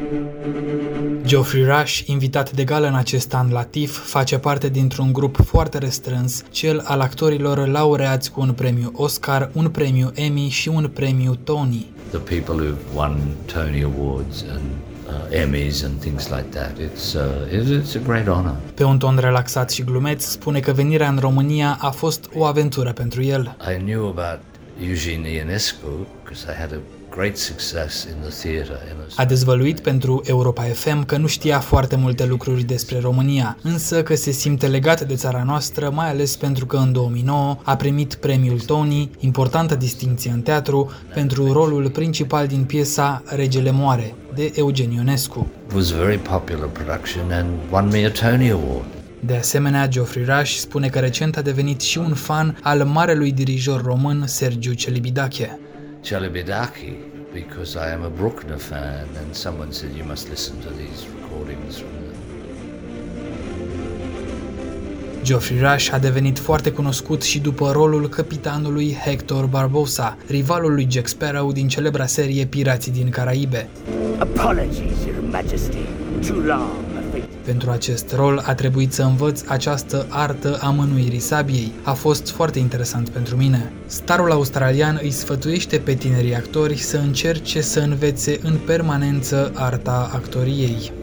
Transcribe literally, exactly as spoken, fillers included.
Geoffrey Rush, invitat de gală în acest an la T I F F, face parte dintr-un grup foarte restrâns, cel al actorilor laureați cu un premiu Oscar, un premiu Emmy și un premiu Tony. The people who've won Tony Awards and uh, Emmys and things like that, it's uh, it's a great honor. Pe un ton relaxat și glumeț, spune că venirea în România a fost o aventură pentru el. I knew about Eugene Ionescu because I had a great success in the theater. A dezvăluit pentru Europa F M că nu știa foarte multe lucruri despre România, însă că se simte legat de țara noastră, mai ales pentru că în două mii nouă a primit premiul Tony, importantă distincție în teatru, pentru rolul principal din piesa Regele moare, de Eugen Ionescu. It was a very popular production and won me a Tony Award. De asemenea, Geoffrey Rush spune că recent a devenit și un fan al marelui dirijor român Sergiu Celibidache. Celibidache, because I am a Bruckner fan and someone said you must listen to these recordings from them. Geoffrey Rush a devenit foarte cunoscut și după rolul capitanului Hector Barbosa, rivalul lui Jack Sparrow din celebra serie Pirații din Caraibe. Apologies, Your Majesty. Too long. Pentru acest rol a trebuit să învăț această artă a mânuirii sabiei. A fost foarte interesant pentru mine. Starul australian îi sfătuiește pe tinerii actori să încerce să învețe în permanență arta actoriei.